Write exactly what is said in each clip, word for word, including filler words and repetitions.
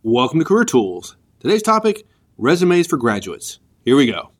Welcome to Career Tools. Today's topic, resumes for graduates. Here we go.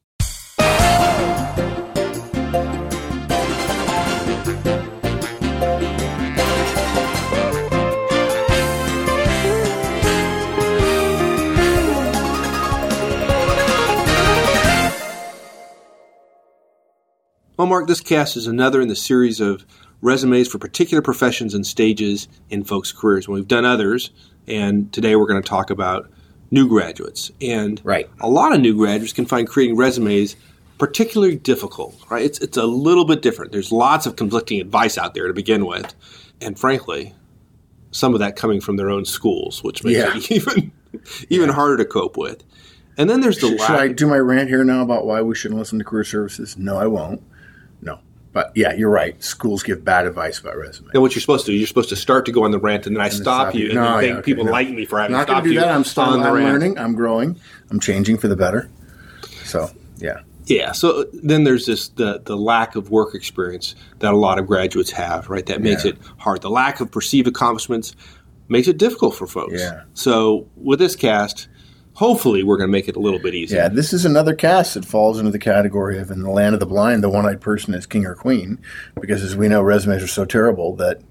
Well, Mark, this cast is another in the series of resumes for particular professions and stages in folks' careers. Well, we've done others, and today we're going to talk about new graduates. And right. a lot of new graduates can find creating resumes particularly difficult, right? It's it's a little bit different. There's lots of conflicting advice out there to begin with, and frankly, some of that coming from their own schools, which makes yeah. it even even yeah. harder to cope with. And then there's the should, lack. Should I do my rant here now about why we shouldn't listen to career services? No, I won't. No. But yeah, you're right. Schools give bad advice about resumes. And what you're supposed to do, you're supposed to start to go on the rant, and then I and stop you, and no, then yeah, think okay, people no. like me for having I'm not stopped going to do you that. I'm still on the I'm rant. learning. I'm growing. I'm changing for the better. So, yeah. Yeah. So then there's this the the lack of work experience that a lot of graduates have, right? That makes yeah. it hard. The lack of perceived accomplishments makes it difficult for folks. Yeah. So with this cast, hopefully we're going to make it a little bit easier. Yeah, this is another cast that falls into the category of in the land of the blind, the one-eyed person is king or queen, because as we know, resumes are so terrible that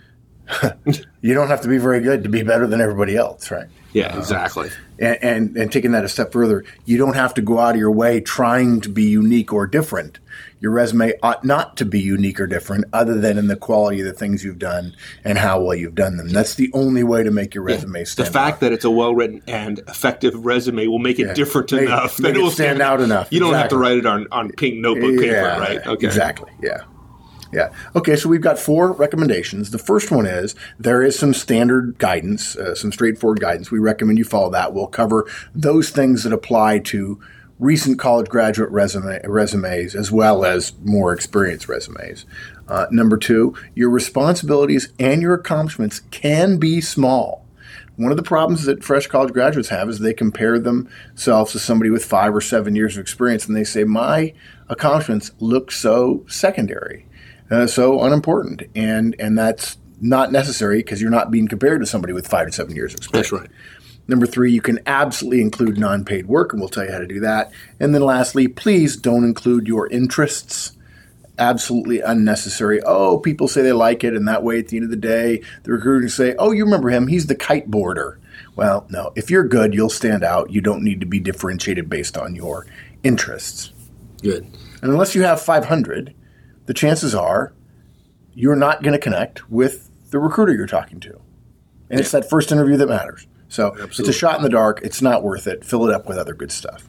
you don't have to be very good to be better than everybody else, right? Yeah, exactly. Uh, and, and and taking that a step further, you don't have to go out of your way trying to be unique or different. Your resume ought not to be unique or different other than in the quality of the things you've done and how well you've done them. That's the only way to make your resume yeah. stand out. The fact out. that it's a well-written and effective resume will make it yeah. different make, enough. Make that it will it stand out enough. You don't exactly. have to write it on, on pink notebook paper, yeah, right? Okay. Exactly, yeah. Yeah. Okay, so we've got four recommendations. The first one is there is some standard guidance, uh, some straightforward guidance. We recommend you follow that. We'll cover those things that apply to recent college graduate resume, resumes as well as more experienced resumes. Uh, number two, your responsibilities and your accomplishments can be small. One of the problems that fresh college graduates have is they compare themselves to somebody with five or seven years of experience, and they say, my accomplishments look so secondary. Uh, so unimportant, and and that's not necessary because you're not being compared to somebody with five to seven years of experience. That's right. Number three, you can absolutely include non-paid work, and we'll tell you how to do that. And then lastly, please don't include your interests. Absolutely unnecessary. Oh, people say they like it, and that way at the end of the day, the recruiter can say, oh, you remember him, he's the kiteboarder. Well, no, if you're good, you'll stand out. You don't need to be differentiated based on your interests. Good. And unless you have five hundred, the chances are you're not going to connect with the recruiter you're talking to. And yeah. it's that first interview that matters. So Absolutely. It's a shot in the dark. It's not worth it. Fill it up with other good stuff.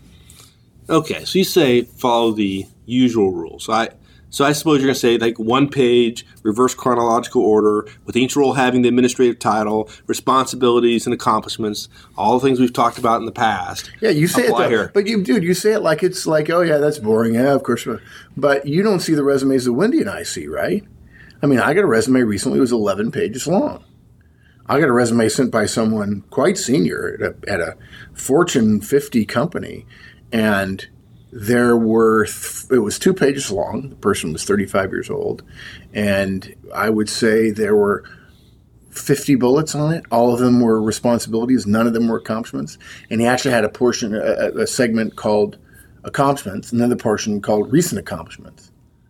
Okay, so you say follow the usual rules. So I, so I suppose you're going to say like one page, reverse chronological order, with each role having the administrative title, responsibilities and accomplishments, all the things we've talked about in the past. Yeah, you say Apply it, though, here. But you, dude, you say it like it's like, oh yeah, that's boring. Yeah, of course. But you don't see the resumes that Wendy and I see, right? I mean, I got a resume recently. It was eleven pages long. I got a resume sent by someone quite senior at a, at a Fortune fifty company, and there were th- it was two pages long. The person was thirty-five years old, and I would say there were fifty bullets on it. All of them were responsibilities. None of them were accomplishments. And he actually had a portion, a, a segment called accomplishments, another portion called recent accomplishments.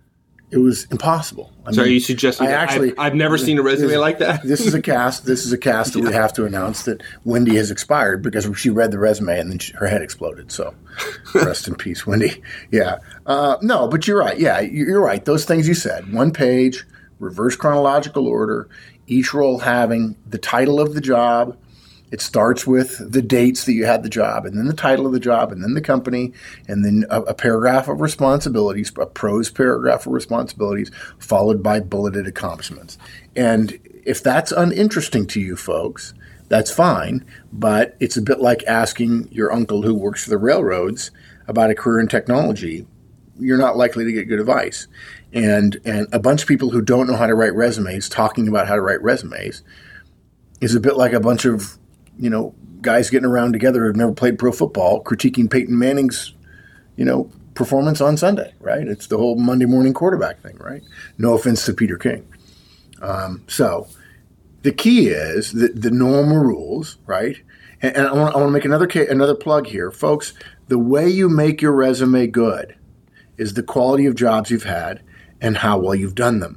It was impossible. I so mean, are you suggesting I that actually, I've, I've never seen a resume this, like that? This is a cast. This is a cast that yeah. we have to announce that Wendy has expired because she read the resume and then she, her head exploded. So rest in peace, Wendy. Yeah. Uh, no, but you're right. Yeah, you're right. Those things you said. One page, reverse chronological order, each role having the title of the job. It starts with the dates that you had the job, and then the title of the job, and then the company, and then a, a paragraph of responsibilities, a prose paragraph of responsibilities, followed by bulleted accomplishments. And if that's uninteresting to you folks, that's fine, but it's a bit like asking your uncle who works for the railroads about a career in technology. You're not likely to get good advice. And and a bunch of people who don't know how to write resumes talking about how to write resumes is a bit like a bunch of you know, guys getting around together who've never played pro football, critiquing Peyton Manning's, you know, performance on Sunday, right? It's the whole Monday morning quarterback thing, right? No offense to Peter King. Um, so the key is the, the normal rules, right? And, and I want I want to make another ca- another plug here, folks. The way you make your resume good is the quality of jobs you've had and how well you've done them.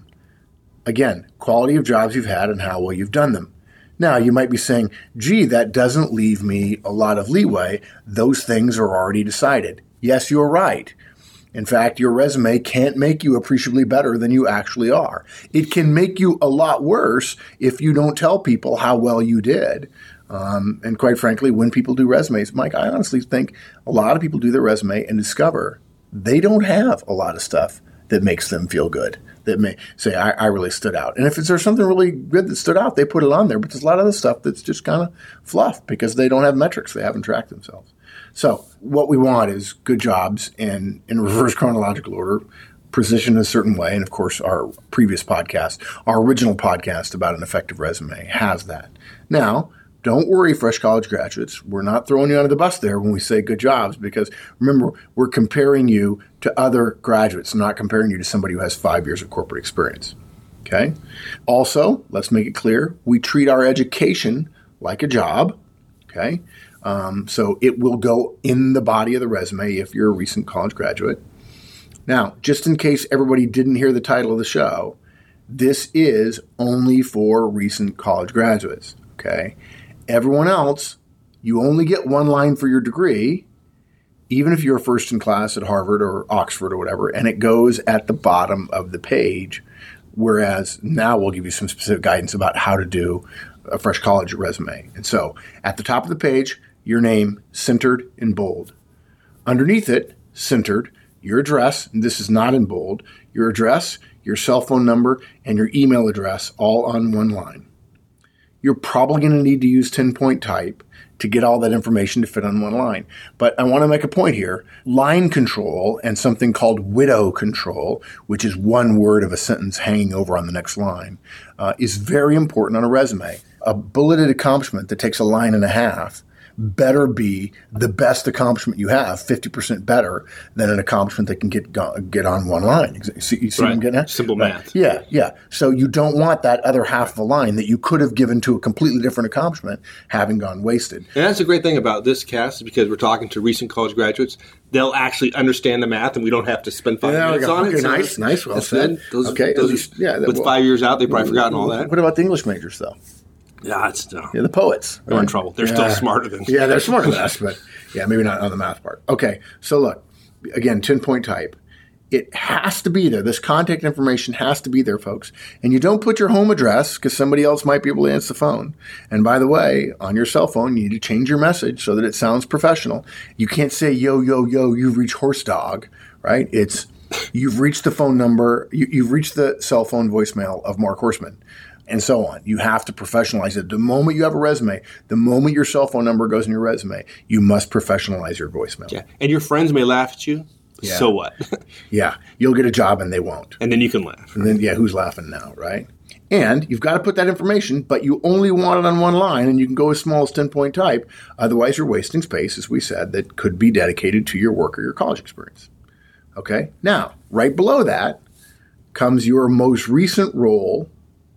Again, quality of jobs you've had and how well you've done them. Now, you might be saying, gee, that doesn't leave me a lot of leeway. Those things are already decided. Yes, you're right. In fact, your resume can't make you appreciably better than you actually are. It can make you a lot worse if you don't tell people how well you did. Um, and quite frankly, when people do resumes, Mike, I honestly think a lot of people do their resume and discover they don't have a lot of stuff that makes them feel good, that may say, I, I really stood out. And if there's something really good that stood out, they put it on there. But there's a lot of other stuff that's just kind of fluff because they don't have metrics. They haven't tracked themselves. So what we want is good jobs and in reverse chronological order, positioned a certain way. And of course, our previous podcast, our original podcast about an effective resume has that. Now, don't worry, fresh college graduates. We're not throwing you under the bus there when we say good jobs because remember, we're comparing you to other graduates, not comparing you to somebody who has five years of corporate experience. Okay? Also, let's make it clear, we treat our education like a job. Okay? Um, so it will go in the body of the resume if you're a recent college graduate. Now, just in case everybody didn't hear the title of the show, this is only for recent college graduates. Okay? Everyone else, you only get one line for your degree, even if you're first in class at Harvard or Oxford or whatever, and it goes at the bottom of the page, whereas now we'll give you some specific guidance about how to do a fresh college resume. And so at the top of the page, your name centered in bold. Underneath it, centered, your address, and this is not in bold, your address, your cell phone number, and your email address all on one line. You're probably going to need to use ten-point type to get all that information to fit on one line. But I want to make a point here. Line control and something called widow control, which is one word of a sentence hanging over on the next line, uh, is very important on a resume. A bulleted accomplishment that takes a line and a half better be the best accomplishment you have, fifty percent better than an accomplishment that can get get on one line. You see, you see right. what I'm getting at? Simple right. math. Yeah, yeah. So you don't want that other half of a line that you could have given to a completely different accomplishment having gone wasted. And that's the great thing about this cast is because we're talking to recent college graduates, they'll actually understand the math and we don't have to spend five yeah, minutes on okay, it. So nice, nice, well said. Those, okay, those least, yeah, with well, five years out, they've probably forgotten all that. What about the English majors, though? Yeah, it's no. Yeah, the poets. They're right? in trouble. They're yeah. still smarter than Yeah, they're smarter than us, but yeah, maybe not on the math part. Okay, so look, again, ten-point type. It has to be there. This contact information has to be there, folks. And you don't put your home address because somebody else might be able to answer the phone. And by the way, on your cell phone, you need to change your message so that it sounds professional. You can't say, yo, yo, yo, you've reached Horse Dog, right? It's, you've reached the phone number, you, you've reached the cell phone voicemail of Mark Horseman. And so on. You have to professionalize it. The moment you have a resume, the moment your cell phone number goes in your resume, you must professionalize your voicemail. Yeah. And your friends may laugh at you. Yeah. So what? Yeah. You'll get a job and they won't. And then you can laugh. And then, yeah, who's laughing now, right? And you've got to put that information, but you only want it on one line, and you can go as small as ten-point type. Otherwise, you're wasting space, as we said, that could be dedicated to your work or your college experience. Okay? Now, right below that comes your most recent role.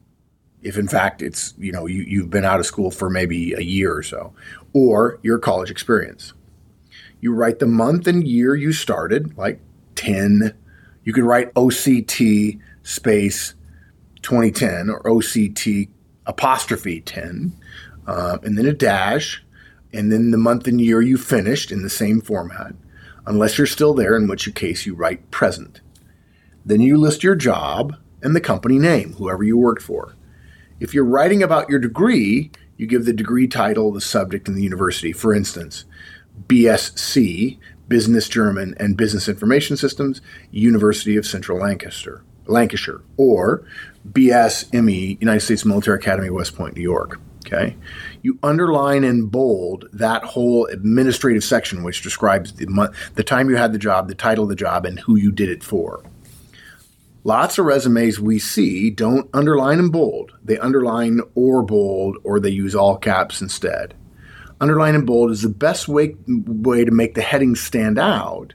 If in fact it's, you know, you, you've been out of school for maybe a year or so, or your college experience. You write the month and year you started, like ten. You could write O C T space twenty ten or O C T apostrophe ten, uh, and then a dash, and then the month and year you finished in the same format, unless you're still there, in which case you write present. Then you list your job and the company name, whoever you worked for. If you're writing about your degree, you give the degree title, the subject, and the university. For instance, B S c, Business German and Business Information Systems, University of Central Lancaster, Lancashire, or B S M E, United States Military Academy, West Point, New York. Okay, you underline in bold that whole administrative section, which describes the month, the time you had the job, the title of the job, and who you did it for. Lots of resumes we see don't underline in bold. They underline or bold, or they use all caps instead. Underline in bold is the best way, way to make the heading stand out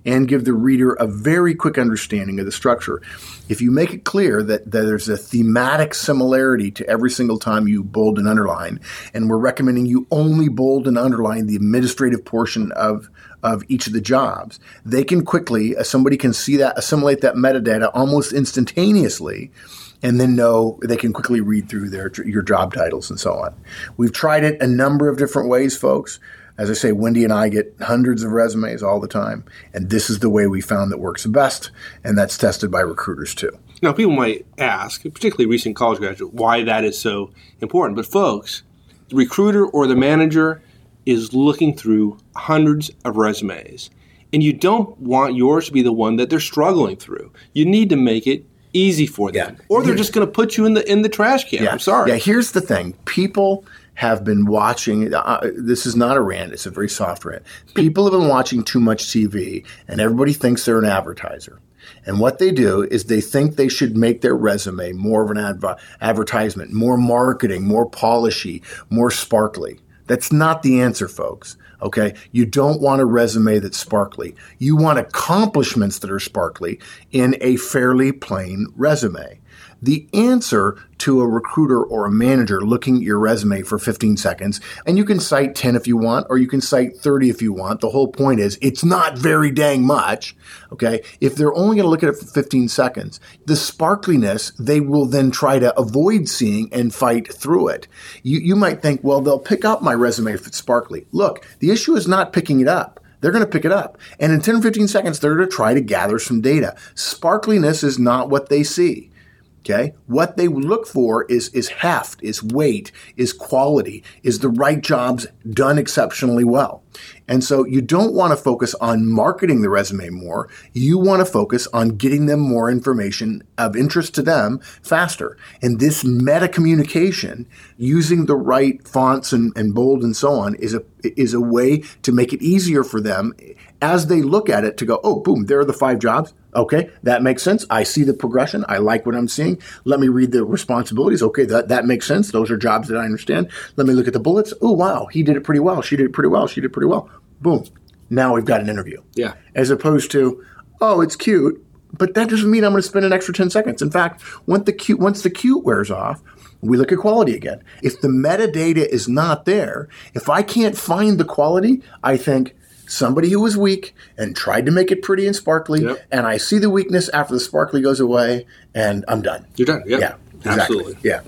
and give the reader a very quick understanding of the structure. If you make it clear that, that there's a thematic similarity to every single time you bold and underline, and we're recommending you only bold and underline the administrative portion of of each of the jobs, they can quickly, uh, somebody can see that, assimilate that metadata almost instantaneously, and then know they can quickly read through their your job titles and so on. We've tried it a number of different ways, folks. As I say, Wendy and I get hundreds of resumes all the time, and this is the way we found that works the best, and that's tested by recruiters too. Now, people might ask, particularly recent college graduates, why that is so important. But folks, the recruiter or the manager is looking through hundreds of resumes, and you don't want yours to be the one that they're struggling through. You need to make it easy for them, yeah. or they're just going to put you in the in the trash can. Yeah. I'm sorry. Yeah, here's the thing. People have been watching, uh, this is not a rant, it's a very soft rant. People have been watching too much T V, and everybody thinks they're an advertiser. And what they do is they think they should make their resume more of an adv- advertisement, more marketing, more polishy, more sparkly. That's not the answer, folks. Okay? You don't want a resume that's sparkly. You want accomplishments that are sparkly in a fairly plain resume. The answer to a recruiter or a manager looking at your resume for fifteen seconds, and you can cite ten if you want, or you can cite thirty if you want. The whole point is it's not very dang much, okay? If they're only going to look at it for fifteen seconds, the sparkliness they will then try to avoid seeing and fight through it. You, you might think, well, they'll pick up my resume if it's sparkly. Look, the issue is not picking it up. They're going to pick it up. And in ten or fifteen seconds, they're going to try to gather some data. Sparkliness is not what they see. Okay. What they look for is, is heft, is weight, is quality, is the right jobs done exceptionally well. And so you don't want to focus on marketing the resume more. You want to focus on getting them more information of interest to them faster. And this meta communication using the right fonts and, and bold and so on is a, is a way to make it easier for them as they look at it to go, oh, boom, there are the five jobs. Okay, that makes sense. I see the progression. I like what I'm seeing. Let me read the responsibilities. Okay, that, that makes sense. Those are jobs that I understand. Let me look at the bullets. Oh, wow, he did it pretty well. She did it pretty well. She did it pretty well. Boom. Now we've got an interview. Yeah. As opposed to, oh, it's cute, but that doesn't mean I'm going to spend an extra ten seconds. In fact, once the cute, once the cute wears off, we look at quality again. If the metadata is not there, if I can't find the quality, I think, somebody who was weak and tried to make it pretty and sparkly, yep. and I see the weakness after the sparkly goes away, and I'm done. You're done. Yep. Yeah, exactly. Absolutely. Yeah.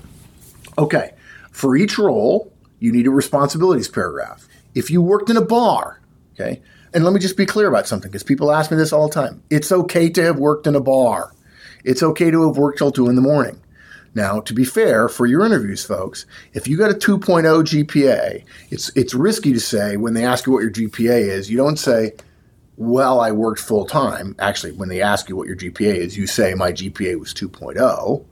Okay. For each role, you need a responsibilities paragraph. If you worked in a bar, okay, and let me just be clear about something, because people ask me this all the time. It's okay to have worked in a bar. It's okay to have worked till two in the morning. Now, to be fair, for your interviews, folks, if you got a two point oh G P A, it's it's risky to say when they ask you what your G P A is, you don't say, well, I worked full time. Actually, when they ask you what your G P A is, you say my G P A was two point oh.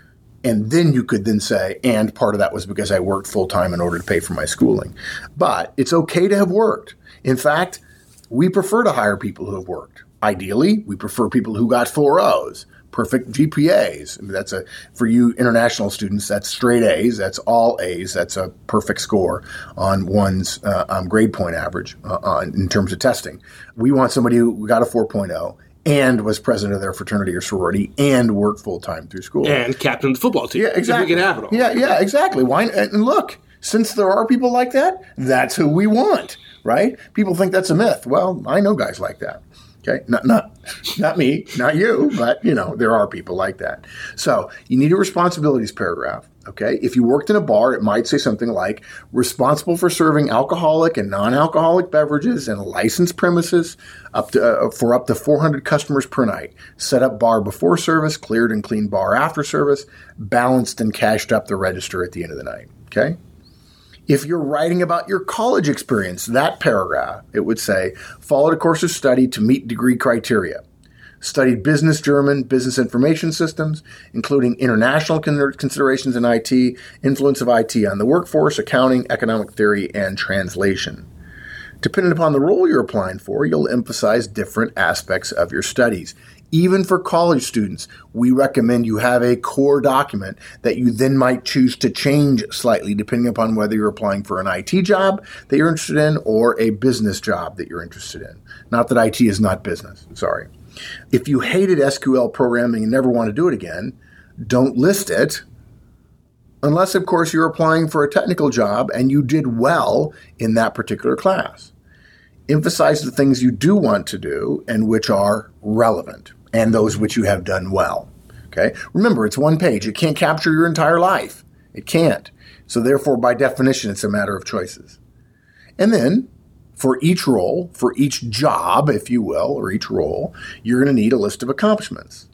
And then you could then say, and part of that was because I worked full time in order to pay for my schooling. But it's okay to have worked. In fact, we prefer to hire people who have worked. Ideally, we prefer people who got four O's. Perfect G P As. I mean, that's a, for you international students, that's straight A's. That's all A's. That's a perfect score on one's uh, um, grade point average uh, on, in terms of testing. We want somebody who got a four point oh and was president of their fraternity or sorority and worked full time through school. And captain of the football team. Yeah, exactly. If we can have it all. Yeah, yeah, exactly. Why? And look, since there are people like that, that's who we want, right? People think that's a myth. Well, I know guys like that. Okay, not not not me, not you, but, you know, there are people like that. So you need a responsibilities paragraph, okay? If you worked in a bar, it might say something like, responsible for serving alcoholic and non-alcoholic beverages in licensed premises up to uh, for up to four hundred customers per night. Set up bar before service, cleared and cleaned bar after service, balanced and cashed up the register at the end of the night, okay? If you're writing about your college experience, that paragraph, it would say, followed a course of study to meet degree criteria. Studied business German, business information systems, including international considerations in I T, influence of I T on the workforce, accounting, economic theory, and translation. Depending upon the role you're applying for, you'll emphasize different aspects of your studies. Even for college students, we recommend you have a core document that you then might choose to change slightly depending upon whether you're applying for an I T job that you're interested in or a business job that you're interested in. Not that I T is not business. Sorry. If you hated S Q L programming and never want to do it again, don't list it. Unless, of course, you're applying for a technical job and you did well in that particular class. Emphasize the things you do want to do and which are relevant and those which you have done well. Okay? Remember, it's one page. It can't capture your entire life. It can't. So therefore, by definition, it's a matter of choices. And then, for each role, for each job, if you will, or each role, you're going to need a list of accomplishments.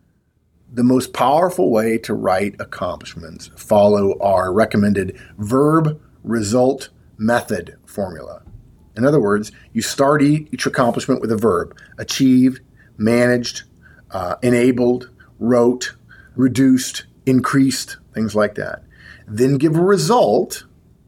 The most powerful way to write accomplishments follow our recommended verb result method formula. In other words, you start each accomplishment with a verb: achieved, managed, uh, enabled, wrote, reduced, increased, things like that. Then give a result,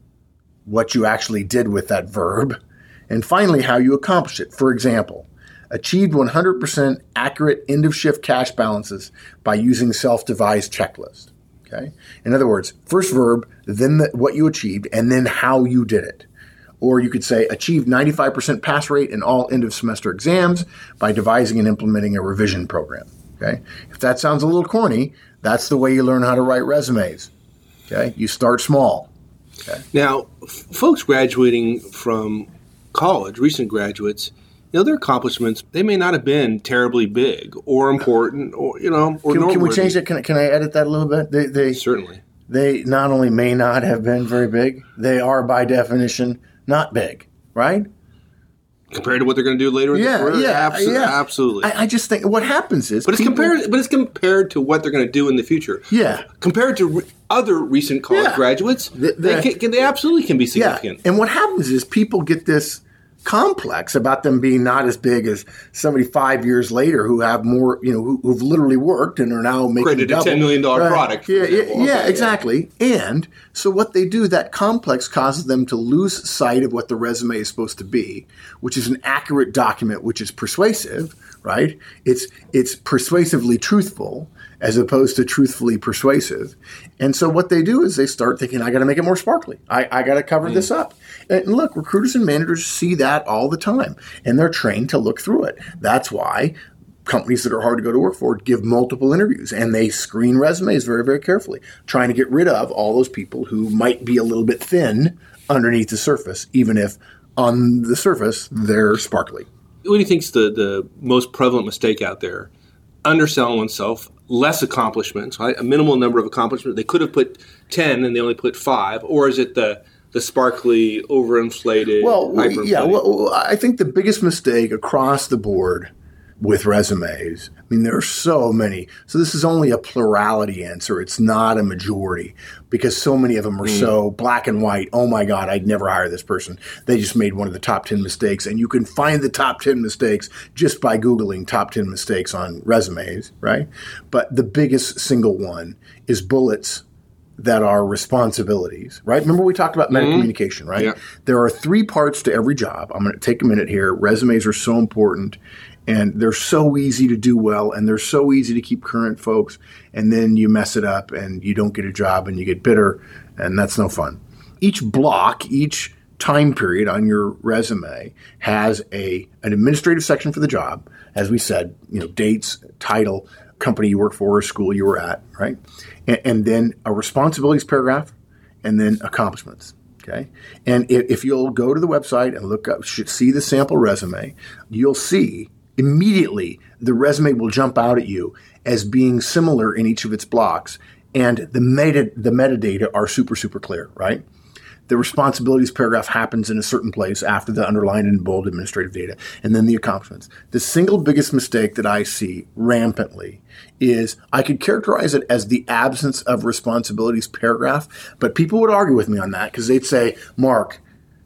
what you actually did with that verb, and finally how you accomplish it. For example, achieved one hundred percent accurate end-of-shift cash balances by using self-devised checklist. Okay? In other words, first verb, then the, what you achieved, and then how you did it. Or you could say achieved ninety-five percent pass rate in all end-of-semester exams by devising and implementing a revision program. Okay? If that sounds a little corny, that's the way you learn how to write resumes. Okay? You start small. Okay? Now, f- folks graduating from college, recent graduates, you know, their accomplishments, they may not have been terribly big or important or, you know, or Can, can we noteworthy. change that? Can, I- can I edit that a little bit? They, they, Certainly. They not only may not have been very big, they are by definition not big, right? Compared to what they're going to do later in Yeah, the career? yeah, Abso- yeah. Absolutely. I, I just think what happens is but it's people- compared. But it's compared to what they're going to do in the future. Yeah. Compared to re- other recent college Yeah. graduates, The- the- they, can, they absolutely can be significant. Yeah. And what happens is people get this complex about them being not as big as somebody five years later who have more, you know, who, who've literally worked and are now making Created double. a ten million dollars Right. product. for Yeah, yeah, example. yeah, Okay, exactly. And so what they do, that complex causes them to lose sight of what the resume is supposed to be, which is an accurate document, which is persuasive, right? It's it's persuasively truthful as opposed to truthfully persuasive. And so what they do is they start thinking, I got to make it more sparkly. I, I got to cover mm. this up. And look, recruiters and managers see that all the time, and they're trained to look through it. That's why companies that are hard to go to work for give multiple interviews, and they screen resumes very, very carefully, trying to get rid of all those people who might be a little bit thin underneath the surface, even if on the surface they're sparkly. What do you think is the, the most prevalent mistake out there? Underselling oneself, less accomplishments, right? A minimal number of accomplishments. They could have put ten and they only put five. Or is it the the sparkly, overinflated, well, hyperinflated? Yeah, well, I think the biggest mistake across the board with resumes, I mean, there are so many. So this is only a plurality answer. It's not a majority because so many of them are mm. so black and white. Oh, my God, I'd never hire this person. They just made one of the top ten mistakes. And you can find the top ten mistakes just by Googling top ten mistakes on resumes, right? But the biggest single one is bullets that are responsibilities, right? Remember we talked about meta mm-hmm. communication, right? Yeah. There are three parts to every job. I'm going to take a minute here. Resumes are so important. And they're so easy to do well, and they're so easy to keep current, folks. And then you mess it up, and you don't get a job, and you get bitter, and that's no fun. Each block, each time period on your resume has a an administrative section for the job. As we said, you know, dates, title, company you work for, or school you were at, right? And, and then a responsibilities paragraph, and then accomplishments. Okay, and if, if you'll go to the website and look up, see the sample resume, you'll see. Immediately, the resume will jump out at you as being similar in each of its blocks, and the meta the metadata are super, super clear, right? The responsibilities paragraph happens in a certain place after the underlined and bold administrative data, and then the accomplishments. The single biggest mistake that I see rampantly is I could characterize it as the absence of responsibilities paragraph, but people would argue with me on that because they'd say, Mark,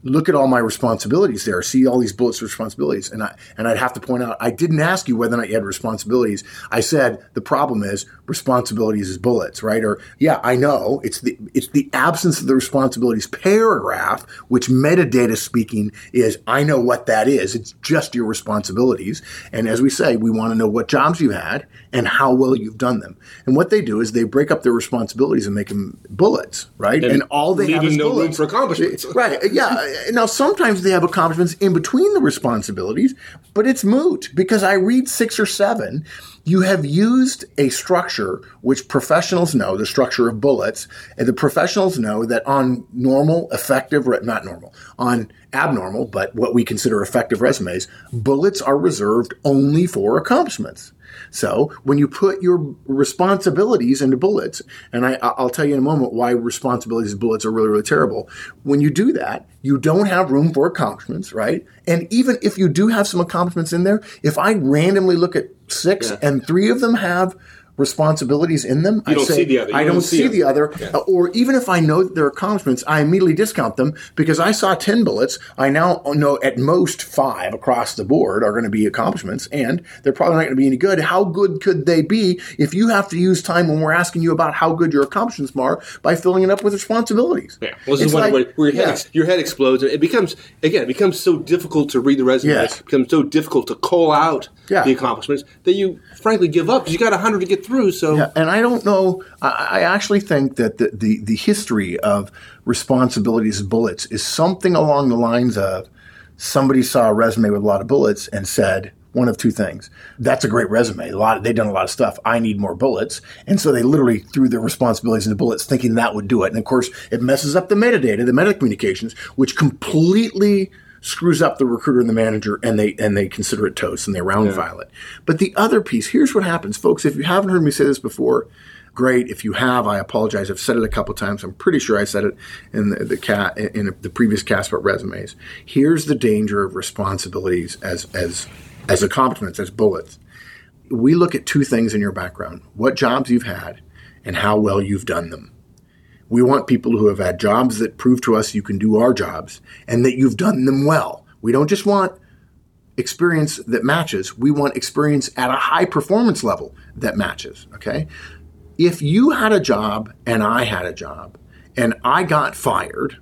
look at all my responsibilities there, see all these bullets of responsibilities. And, I, and I'd have to point out, I didn't ask you whether or not you had responsibilities. I said, the problem is responsibilities is bullets, right? Or, yeah, I know. It's the, it's the absence of the responsibilities paragraph, which metadata speaking is, I know what that is. It's just your responsibilities. And as we say, we want to know what jobs you had and how well you've done them. And what they do is they break up their responsibilities and make them bullets, right? And, and all they have is no bullets. room for accomplishments. Right, yeah. Now, sometimes they have accomplishments in between the responsibilities, but it's moot because I read six or seven. You have used a structure which professionals know, the structure of bullets, and the professionals know that on normal, effective, not normal, on abnormal, but what we consider effective resumes, bullets are reserved only for accomplishments. So when you put your responsibilities into bullets, and I, I'll tell you in a moment why responsibilities and bullets are really, really terrible. When you do that, you don't have room for accomplishments, right? And even if you do have some accomplishments in there, if I randomly look at six yeah. and three of them have responsibilities in them, you I don't say, see the other. You I don't, don't see, see the other. Yeah. Or even if I know that they're accomplishments, I immediately discount them because I saw ten bullets. I now know at most five across the board are going to be accomplishments, and they're probably not going to be any good. How good could they be if you have to use time when we're asking you about how good your accomplishments are by filling it up with responsibilities? Yeah. Well, this is one like, where your head, yeah. ex- your head explodes. It becomes, again, it becomes so difficult to read the resume. Yes. It becomes so difficult to call out yeah. the accomplishments that you frankly give up because you got one hundred to get through. So, yeah, and I don't know. I, I actually think that the, the the history of responsibilities as bullets is something along the lines of somebody saw a resume with a lot of bullets and said one of two things: that's a great resume. A lot, they've done a lot of stuff. I need more bullets, and so they literally threw their responsibilities into bullets, thinking that would do it. And of course, it messes up the metadata, the meta communications, which completely screws up the recruiter and the manager, and they and they consider it toast and they round yeah. file it. But the other piece, here's what happens, folks. If you haven't heard me say this before, great. If you have, I apologize. I've said it a couple times. I'm pretty sure I said it in the, the cat in the previous cast about resumes. Here's the danger of responsibilities as as as accomplishments, as bullets. We look at two things in your background: what jobs you've had and how well you've done them. We want people who have had jobs that prove to us you can do our jobs and that you've done them well. We don't just want experience that matches. We want experience at a high performance level that matches, okay? If you had a job and I had a job and I got fired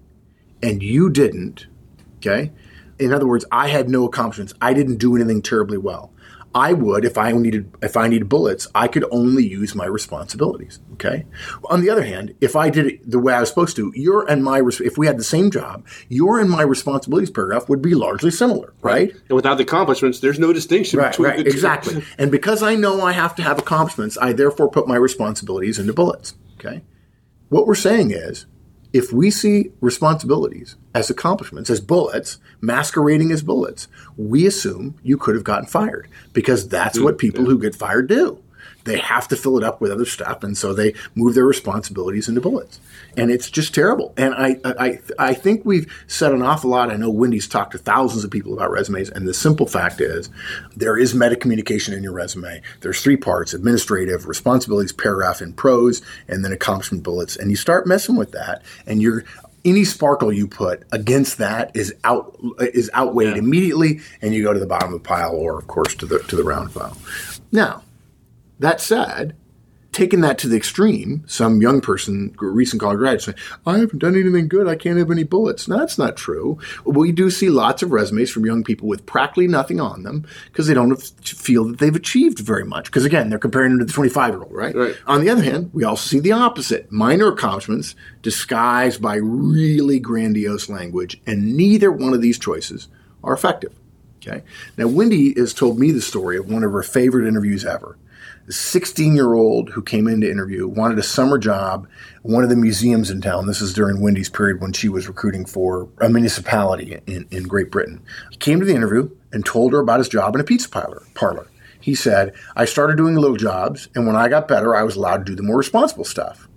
and you didn't, okay? In other words, I had no accomplishments. I didn't do anything terribly well. I would, if I needed, if I needed bullets, I could only use my responsibilities. Okay. On the other hand, if I did it the way I was supposed to, your and my, if we had the same job, your and my responsibilities paragraph would be largely similar, right? And without the accomplishments, there's no distinction right, between right, the two. Exactly. And because I know I have to have accomplishments, I therefore put my responsibilities into bullets. Okay. What we're saying is, if we see responsibilities as accomplishments, as bullets, masquerading as bullets, we assume you could have gotten fired because that's what people who get fired do. They have to fill it up with other stuff, and so they move their responsibilities into bullets. And it's just terrible. And I, I, I think we've said an awful lot. I know Wendy's talked to thousands of people about resumes, and the simple fact is there is meta communication in your resume. There's three parts: administrative, responsibilities, paragraph in prose, and then accomplishment bullets. And you start messing with that, and you're any sparkle you put against that is out is outweighed yeah. immediately, and you go to the bottom of the pile, or of course to the to the round pile. Now, that said, taking that to the extreme, some young person, recent college graduate, saying, I haven't done anything good, I can't have any bullets. No, that's not true. We do see lots of resumes from young people with practically nothing on them because they don't feel that they've achieved very much. Because again, they're comparing them to the twenty-five-year-old, right? right? On the other hand, we also see the opposite. Minor accomplishments disguised by really grandiose language, and neither one of these choices are effective. Okay. Now, Wendy has told me the story of one of her favorite interviews ever. A sixteen-year-old who came in to interview wanted a summer job at one of the museums in town. This is during Wendy's period when she was recruiting for a municipality in, in Great Britain. He came to the interview and told her about his job in a pizza parlor. parlor. He said, I started doing little jobs, and when I got better, I was allowed to do the more responsible stuff.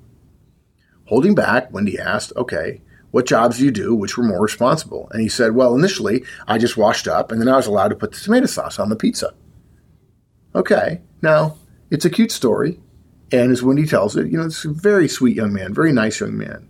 Holding back, Wendy asked, okay, what jobs do you do which were more responsible? And he said, well, initially, I just washed up, and then I was allowed to put the tomato sauce on the pizza. Okay, now, it's a cute story, and as Wendy tells it, you know, it's a very sweet young man, very nice young man.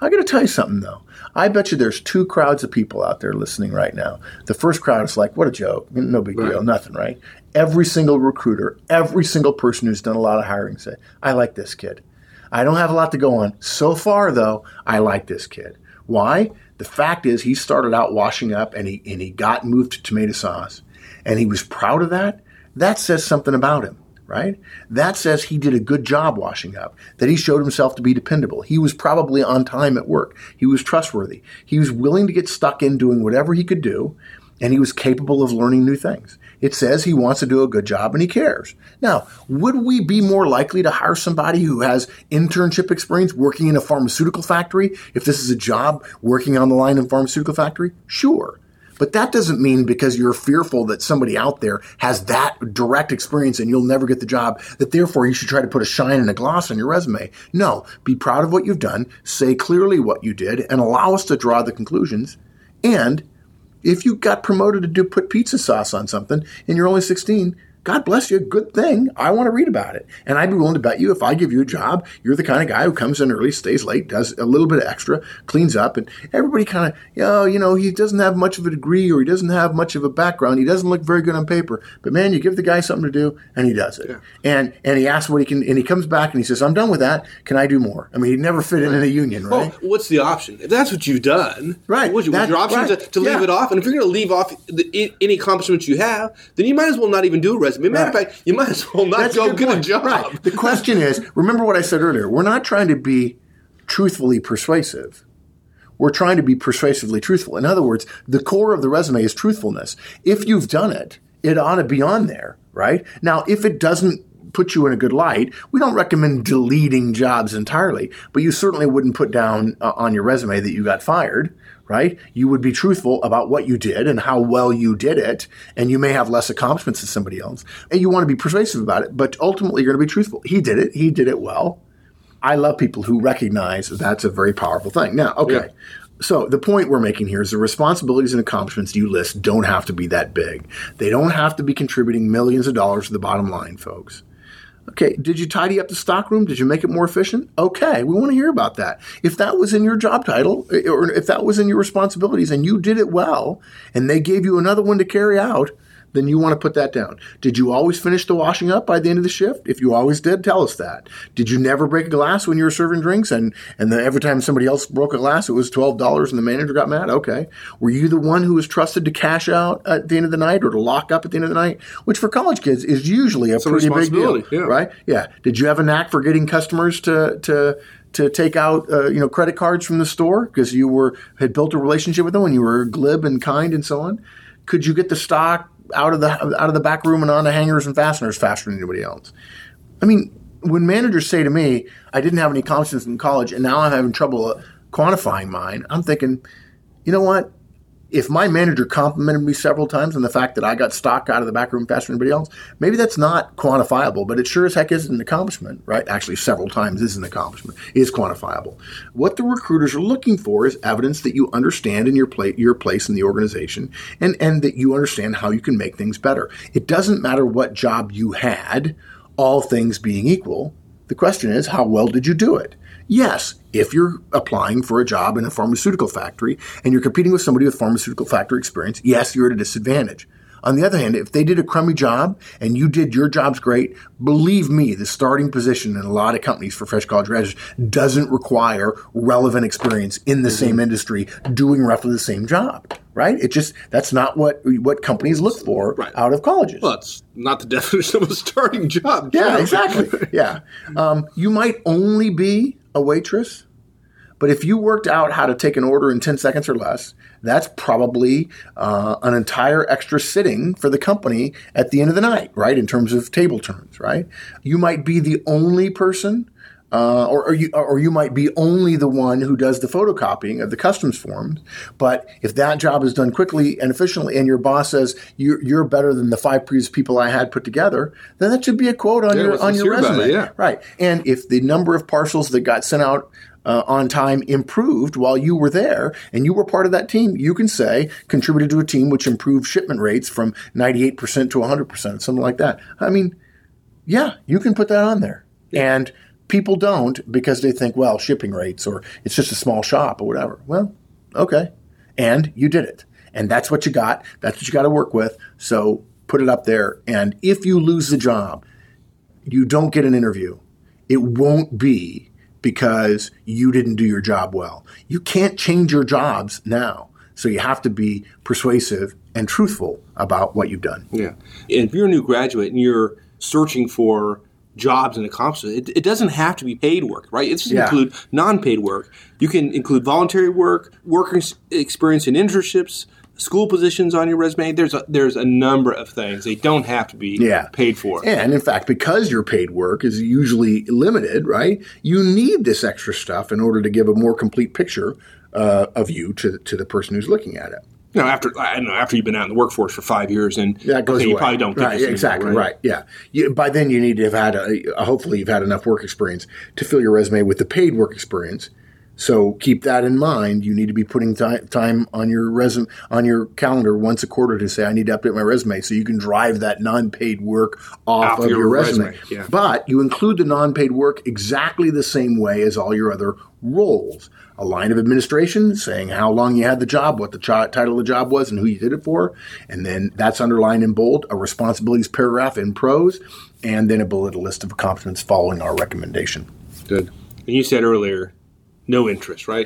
I got to tell you something, though. I bet you there's two crowds of people out there listening right now. The first crowd is like, what a joke. No big deal. Right. Nothing, right? Every single recruiter, every single person who's done a lot of hiring say, I like this kid. I don't have a lot to go on. So far, though, I like this kid. Why? The fact is he started out washing up and he and he got moved to tomato sauce. And he was proud of that. That says something about him. Right? That says he did a good job washing up, that he showed himself to be dependable. He was probably on time at work. He was trustworthy. He was willing to get stuck in doing whatever he could do, and he was capable of learning new things. It says he wants to do a good job and he cares. Now, would we be more likely to hire somebody who has internship experience working in a pharmaceutical factory if this is a job working on the line in a pharmaceutical factory? Sure. But that doesn't mean because you're fearful that somebody out there has that direct experience and you'll never get the job, that therefore you should try to put a shine and a gloss on your resume. No, be proud of what you've done, say clearly what you did, and allow us to draw the conclusions. And if you got promoted to do put pizza sauce on something and you're only sixteen, God bless you, good thing. I want to read about it. And I'd be willing to bet you if I give you a job, you're the kind of guy who comes in early, stays late, does a little bit of extra, cleans up, and everybody kind of, oh, you know, he doesn't have much of a degree or he doesn't have much of a background. He doesn't look very good on paper. But man, you give the guy something to do and he does it. Yeah. And and he asks what he can, and he comes back and he says, I'm done with that. Can I do more? I mean, he'd never fit in in a union, right? Well, what's the option? If that's what you've done, right? What's your, that, your option right. to, to leave yeah. it off? And if you're going to leave off the, any accomplishments you have, then you might as well not even do a resume. Matter right. of fact, you might as well not That's go a get point. a job. Right. The question is, remember what I said earlier, we're not trying to be truthfully persuasive. We're trying to be persuasively truthful. In other words, the core of the resume is truthfulness. If you've done it, it ought to be on there, right? Now, if it doesn't put you in a good light, we don't recommend deleting jobs entirely, but you certainly wouldn't put down uh, on your resume that you got fired, right? You would be truthful about what you did and how well you did it, and you may have less accomplishments than somebody else, and you want to be persuasive about it, but ultimately you're going to be truthful. He did it. He did it well. I love people who recognize that's a very powerful thing. Now, okay. Yeah. So the point we're making here is the responsibilities and accomplishments you list don't have to be that big. They don't have to be contributing millions of dollars to the bottom line, folks. Okay, did you tidy up the stockroom? Did you make it more efficient? Okay, we want to hear about that. If that was in your job title, or if that was in your responsibilities and you did it well, and they gave you another one to carry out, then you want to put that down. Did you always finish the washing up by the end of the shift? If you always did, tell us that. Did you never break a glass when you were serving drinks? And, and then every time somebody else broke a glass, it was twelve dollars and the manager got mad? Okay. Were you the one who was trusted to cash out at the end of the night or to lock up at the end of the night? Which for college kids is usually a It's pretty a big deal, yeah. right? Yeah. Did you have a knack for getting customers to, to, to take out, uh, you know, credit cards from the store because you were, had built a relationship with them and you were glib and kind and so on? Could you get the stock out of the out of the back room and onto hangers and fasteners faster than anybody else? I mean, when managers say to me, I didn't have any accomplishments in college and now I'm having trouble quantifying mine, I'm thinking, you know what? If my manager complimented me several times on the fact that I got stock out of the back room faster than anybody else, maybe that's not quantifiable, but it sure as heck is an accomplishment, right? Actually, several times is an accomplishment, is quantifiable. What the recruiters are looking for is evidence that you understand in your, pla- your place in the organization and, and that you understand how you can make things better. It doesn't matter what job you had, all things being equal. The question is, how well did you do it? Yes, if you're applying for a job in a pharmaceutical factory and you're competing with somebody with pharmaceutical factory experience, yes, you're at a disadvantage. On the other hand, if they did a crummy job and you did your jobs great, believe me, the starting position in a lot of companies for fresh college graduates doesn't require relevant experience in the mm-hmm. same industry doing roughly the same job, right? It just, that's not what what companies look for right. out of colleges. Well, it's not the definition of a starting job. Yeah, exactly. Yeah. Um, you might only be a waitress, but if you worked out how to take an order in ten seconds or less, that's probably uh, an entire extra sitting for the company at the end of the night, right? In terms of table turns, right? You might be the only person, uh, or, or you or you might be only the one who does the photocopying of the customs forms. But if that job is done quickly and efficiently, and your boss says you're, you're better than the five previous people I had put together, then that should be a quote on yeah, your on your resume, it, yeah. right? And if the number of parcels that got sent out Uh, on time improved while you were there and you were part of that team, you can say contributed to a team which improved shipment rates from ninety-eight percent to one hundred percent, something like that. I mean, yeah, you can put that on there. Yeah. And People don't because they think, well, shipping rates or it's just a small shop or whatever. Well, okay. And you did it. And that's what you got. That's what you got to work with. So put it up there. And if you lose the job, you don't get an interview. It won't be because you didn't do your job well. You can't change your jobs now. So you have to be persuasive and truthful about what you've done. Yeah. And if you're a new graduate and you're searching for jobs and accomplishments, it, it doesn't have to be paid work, right? It doesn't Yeah. include non-paid work. You can include voluntary work, work experience in internships, school positions on your resume. There's a, there's a number of things. They don't have to be Yeah. paid for. And in fact, because your paid work is usually limited, right, you need this extra stuff in order to give a more complete picture uh, of you to, to the person who's looking at it. You know, after I don't know, after you've been out in the workforce for five years, and That goes okay, you away. probably don't get right, this exactly anymore, right. Yeah, you, by then you need to have had a, a hopefully you've had enough work experience to fill your resume with the paid work experience. So keep that in mind. You need to be putting ti- time on your resume on your calendar once a quarter to say I need to update my resume, so you can drive that non-paid work off, Off of your your, resume. resume, yeah. But you include the non-paid work exactly the same way as all your other roles. A line of administration saying how long you had the job, what the ch- title of the job was, and who you did it for. And then that's underlined in bold, a responsibilities paragraph in prose, and then a bulleted list of accomplishments following our recommendation. Good. And you said earlier, no interest, right?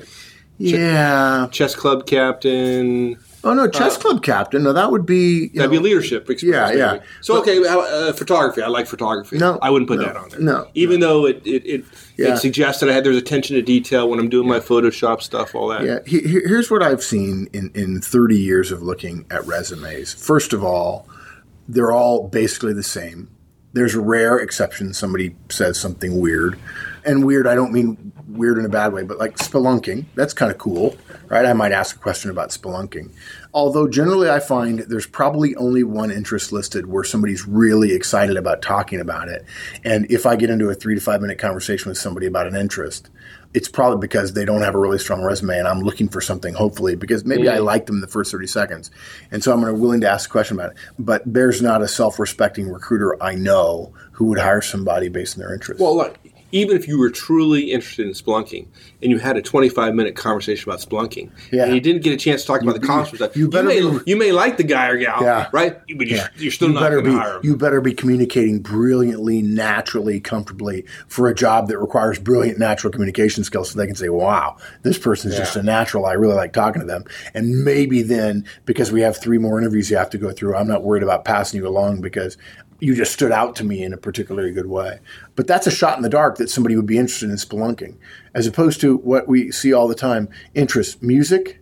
Yeah. Chess club captain. Oh, no, chess club captain. No, that would be... you That'd know, be leadership experience. Yeah, yeah. maybe. So, okay, uh, photography. I like photography. No, I wouldn't put no, that on there. no, Even though it it, it, Yeah. it suggests that I had there's attention to detail when I'm doing my Photoshop stuff, all that. Yeah, he- he- here's what I've seen in, in thirty years of looking at resumes. First of all, they're all basically the same. There's a rare exception. Somebody says something weird. And weird, I don't mean weird in a bad way, but like spelunking. That's kind of cool, right? I might ask a question about spelunking. Although generally I find there's probably only one interest listed where somebody's really excited about talking about it. And if I get into a three to five minute conversation with somebody about an interest, it's probably because they don't have a really strong resume and I'm looking for something, hopefully, because maybe mm. I liked them in the first thirty seconds. And so I'm gonna, willing to ask a question about it. But there's not a self-respecting recruiter I know who would hire somebody based on their interest. Well, look, even if you were truly interested in spelunking and you had a twenty-five minute conversation about spelunking Yeah. and you didn't get a chance to talk about the conference stuff, you you, better may, be- you may like the guy or gal, Yeah. right? But you're, Yeah. you're still you not better going to be, hire him. You better be communicating brilliantly, naturally, comfortably for a job that requires brilliant natural communication skills so they can say, wow, this person's Yeah. just a natural. I really like talking to them. And maybe then, because we have three more interviews you have to go through, I'm not worried about passing you along because you just stood out to me in a particularly good way. But that's a shot in the dark that somebody would be interested in spelunking, as opposed to what we see all the time, interest, music,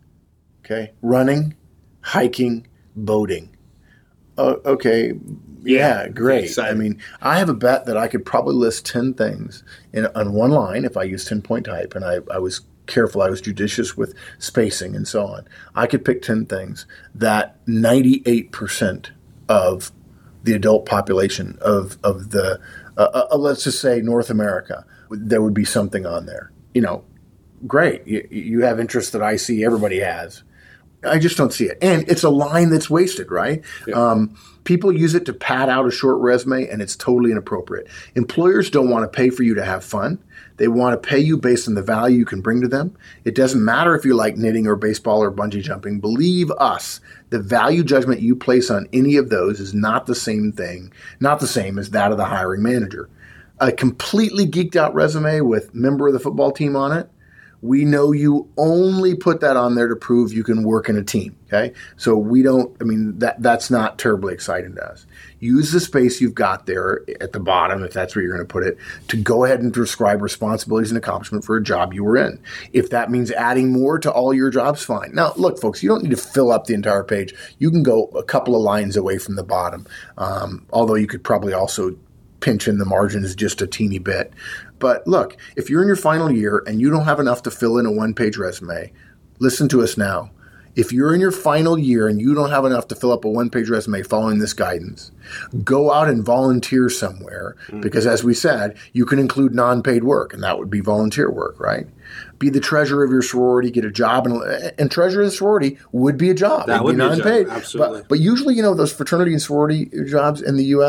okay, running, hiking, boating. Oh, okay, yeah, Yeah, great. exciting. I mean, I have a bet that I could probably list ten things in on one line if I use ten-point type, and I, I was careful, I was judicious with spacing and so on. I could pick ten things that ninety-eight percent of the adult population of, of the, uh, uh, let's just say North America, there would be something on there. You know, great. You, you have interests that I see everybody has. I just don't see it. And it's a line that's wasted, right? Yeah. Um, people use it to pad out a short resume, and it's totally inappropriate. Employers don't want to pay for you to have fun. They want to pay you based on the value you can bring to them. It doesn't matter if you like knitting or baseball or bungee jumping. Believe us, the value judgment you place on any of those is not the same thing, not the same as that of the hiring manager. A completely geeked out resume with member of the football team on it, we know you only put that on there to prove you can work in a team, okay? So we don't, I mean, that that's not terribly exciting to us. Use the space you've got there at the bottom, if that's where you're going to put it, to go ahead and describe responsibilities and accomplishment for a job you were in. If that means adding more to all your jobs, fine. Now, look, folks, you don't need to fill up the entire page. You can go a couple of lines away from the bottom, um, although you could probably also pinch in the margins just a teeny bit. But look, if you're in your final year and you don't have enough to fill in a one-page resume, listen to us now. If you're in your final year and you don't have enough to fill up a one-page resume following this guidance, go out and volunteer somewhere mm. because, as we said, you can include non-paid work, and that would be volunteer work, right? Be the treasurer of your sorority, get a job, and, and treasurer of the sorority would be a job. That It'd would be be non-paid. a job, absolutely. But, but usually, you know, those fraternity and sorority jobs in the U S,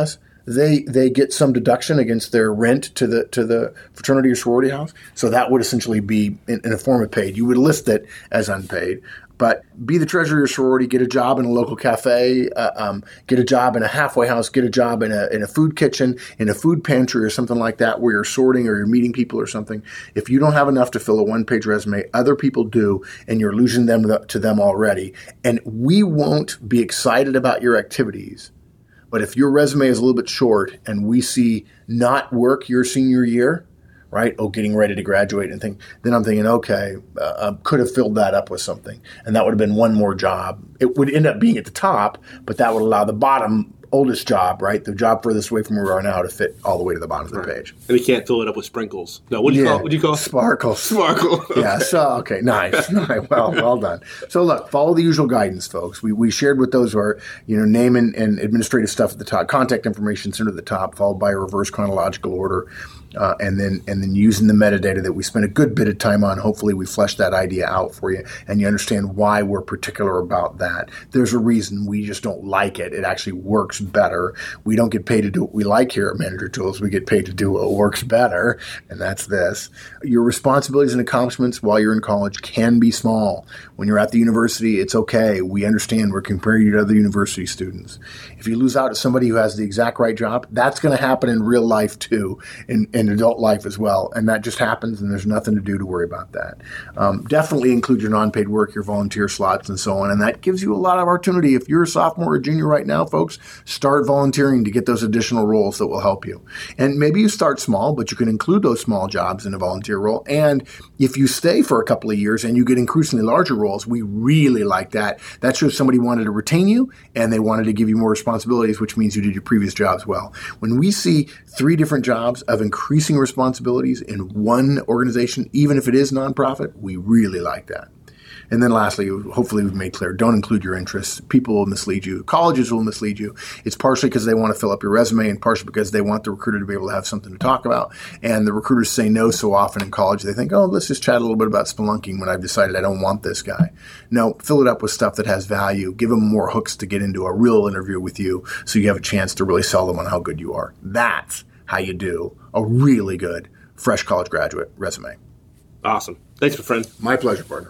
they they get some deduction against their rent to the to the fraternity or sorority house. So that would essentially be in, in a form of paid. You would list it as unpaid. But be the treasurer of your sorority, get a job in a local cafe, uh, um, get a job in a halfway house, get a job in a in a food kitchen, in a food pantry or something like that where you're sorting or you're meeting people or something. If you don't have enough to fill a one-page resume, other people do, and you're losing them to, to them already. And we won't be excited about your activities. But if your resume is a little bit short and we see not work your senior year, right? Oh, getting ready to graduate and think, then I'm thinking, okay, uh, could have filled that up with something. And that would have been one more job. It would end up being at the top, but that would allow the bottom oldest job, right? The job furthest away from where we are now to fit all the way to the bottom of the right. page. And we can't fill it up with sprinkles. No, what do you yeah. call it? What do you call it? Sparkle. Sparkle. yeah, so, okay, nice. nice. Well, well done. So look, follow the usual guidance, folks. We we shared what those are, you know, name and, and administrative stuff at the top, contact information center at the top, followed by a reverse chronological order. Uh, and then and then using the metadata that we spent a good bit of time on. Hopefully we fleshed that idea out for you and you understand why we're particular about that. There's a reason we just don't like it. It actually works better. We don't get paid to do what we like here at Manager Tools. We get paid to do what works better, and that's this. Your responsibilities and accomplishments while you're in college can be small. When you're at the university, it's okay. We understand we're comparing you to other university students. If you lose out to somebody who has the exact right job, that's going to happen in real life too, in, in adult life as well. And that just happens, and there's nothing to do to worry about that. Um, definitely include your non-paid work, your volunteer slots, and so on. And that gives you a lot of opportunity. If you're a sophomore or junior right now, folks, start volunteering to get those additional roles that will help you. And maybe you start small, but you can include those small jobs in a volunteer role. And if you stay for a couple of years and you get increasingly larger roles, we really like that. That shows somebody wanted to retain you and they wanted to give you more responsibilities, which means you did your previous jobs well. When we see three different jobs of increasing responsibilities in one organization, even if it is nonprofit, we really like that. And then lastly, hopefully we've made clear, don't include your interests. People will mislead you. Colleges will mislead you. It's partially because they want to fill up your resume and partially because they want the recruiter to be able to have something to talk about. And the recruiters say no so often in college. They think, oh, let's just chat a little bit about spelunking when I've decided I don't want this guy. No, fill it up with stuff that has value. Give them more hooks to get into a real interview with you so you have a chance to really sell them on how good you are. That's how you do a really good fresh college graduate resume. Awesome. Thanks, my friend. My pleasure, partner.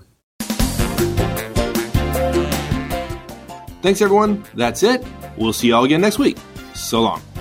Thanks, everyone. That's it. We'll see you all again next week. So long.